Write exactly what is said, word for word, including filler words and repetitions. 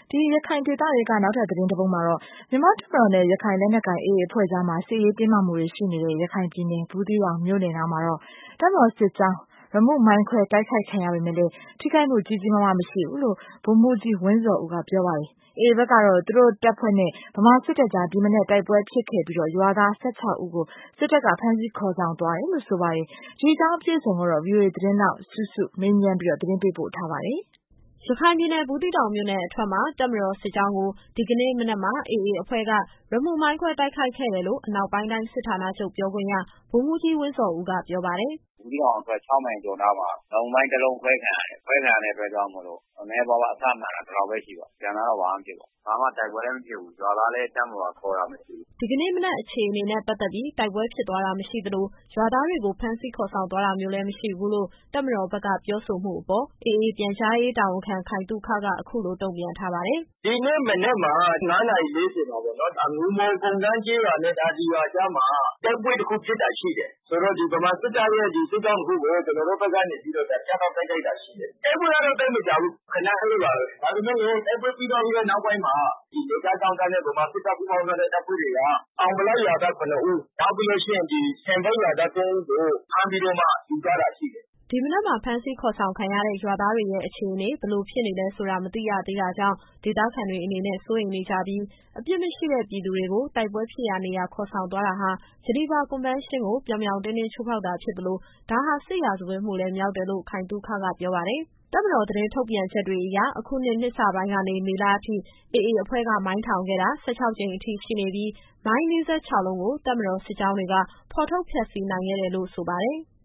ဒီရခိုင်ဒေသတွေကနောက်ထပ်သတင်းတစ်ပုဒ်မှာတော့မြန်မာတပ်မတော်နဲ့ရခိုင်လက်နက်ကိုင် အေအေ အဖွဲ့ကြားမှာစစ်ရေးတင်းမာမှုတွေရှိနေတဲ့ရခိုင်ပြည်နယ်ဘူးသီးတောင်မြို့နယ်နားမှာတော့တပ်မတော်စစ်ကြောင်းရမုမိုင်းခွဲတိုက်ခိုက်ခံရပေမဲ့လည်းထိခိုက်မှုကြီးကြီးမားမားမရှိဘူးလို့ဗိုလ်မှူးကြီးဝင်းဇော်ဦးကပြောပါတယ်။ အေအေဘက်ကတော့သူတို့တပ်ဖွဲ့နဲ့ဗမာစစ်တပ်ကြားဒီမနက်တိုက်ပွဲဖြစ်ခဲ့ပြီးရွာသား၁၆ဦးကိုစစ်တပ်ကဖမ်းဆီးခေါ်ဆောင်သွားတယ်လို့ဆိုပါတယ်။ဒီအကြောင်းအပြည့်အစုံကိုတော့ဗွီအိုအေသတင်းထောက်စုစုမေးမြန်းပြီးသတင်းပေးပို့ထားပါတယ်။ရခိုင်ပြည်နယ်ဘူးသီးတောင်မြို့နယ်အထွက်မှာတပ်မတော်စစ်ကြောင်းကိုဒီကနေ့မနက်မှာအေအေအဖွဲ့ကရမုမိုင်းခွဲတိုက်ခိုက်ခဲ့တယ်လို့အနောက်ပိုင်းတိုင်းစစ်ဌာနချုပ်ပြောခွင့်ရဗိုလ်မှူးကြီးဝင်းဇော်ဦးကပြောပါတယ်။ "ဘူးသီးတောင်အထွက်ခြောက်မိုင်ကျော်နားမှာရမုမိုင်းတစ်လုံးခွဲခံရတယ်။ခွဲခံရတဲ့အတွက်ကြောင့်မို့လို့နည်းနည်းပါးပါးအစမှန်တာဒီလောက်ပဲရှိပါဘူး။ကျန်တာတော့ဘာမှမဖြစ်ပါဘူး။ဘာမှတိုက်ပွဲလည်းမဖြစ်ဘူး။ရွာသားလည်းတပ်မတော်ကခေါ်တာမရှိဘူး။ဒီကနေ့မနက်အခြေအနေနဲ့ပတ်သက်ပြီးတိုက်ပွဲဖြစ်ပွားတာမရှိသလိုရွာသားတွေကိုဖမ်းဆီးခေါ်ဆောင်သွားတာမျိုးလည်းမရှိဘူးလို့တပ်မတော်ဘက်ကပြောဆိုမှုအပေါ်အေအေပြန်ကြားရေးတာဝန်ခံခိုင်သုခကအခုလိုတုံ့ပြန်ထားပါတယ်။ဒီနေ့မနက်မှာငါးနာရီလေးဆယ်မှာပေါ့နော်။ဒါငူမော်ကုန်တန်းကျေးရွာနဲ့ဒါဒီရွာကြားမှာတိုက်ပွဲတစ်ခုဖြစ်တာရှိတယ်။ဆိုတော့ဒီဗမာစစ်တပ်ရဲ့ဒီစစ်ကြောင်းတစ်ခုကိုကျနော်တို့ဘက်ကနေပြီးတော့ဖြတ်တောက်တိုက်ခိုက်တာရှိတယ်။တိုက်ပွဲကတော့သိပ်မကြာဘူးခဏလေးပါပဲ။ဒါပေမဲ့လည်းတိုက်ပွဲပြီးသွားပြီးတော့နောက်ပိုင်းမှာဒီဒေသခံတပ်နဲ့ဗမာစစ်တပ်ပူးပေါင်းထားတဲ့တပ်ဖွဲ့တွေကအောင်ဗလိုက်ရွာသားခုနစ်ဦးနောက်ပြီးလို့ရှိရင်ဒီဆင်ဘိတ်ရွာသားသုံးဦးကိုဖမ်းပြီးတော့မှယူသွားတာရှိတယ်။ဒီမနက်မှာဖမ်းဆီးခေါ်ဆောင်ခံရတဲ့ရွာသားတွေရဲ့အခြေအနေဘယ်လိုဖြစ်နေလဲဆိုတာမသိရသေးတာကြောင့်ဒေသခံတွေအနေနဲ့စိုးရိမ်နေကြပြီးအပြစ်မရှိတဲ့ပြည်သူတွေကိုတိုက်ပွဲဖြစ်ရာနေရာခေါ်ဆောင်သွားတာဟာဂျနီဗာကွန်ဗင်းရှင်းကိုပြောင်ပြောင်တင်းတင်းချိုးဖောက်တာဖြစ်သလိုဒါဟာစစ်ရာဇဝတ်မှုလည်းမြောက်တယ်လို့ခိုင်သုခကပြောပါတယ်။တပ်မတော်သတင်းထုတ်ပြန်ချက်တွေအရအခုနှစ်နှစ်စပိုင်းကနေမေလအထိအေအေအဖွဲ့ကမိုင်းထောင်ခဲ့တာ၁၆ကြိမ်အထိရှိနေပြီးမိုင်း၄၆လုံးကိုတပ်မတော်စစ်ကြောင်းတွေကဖော်ထုတ်ဖျက်ဆီးနိုင်ခဲ့တယ်လို့ဆိုပါတယ်။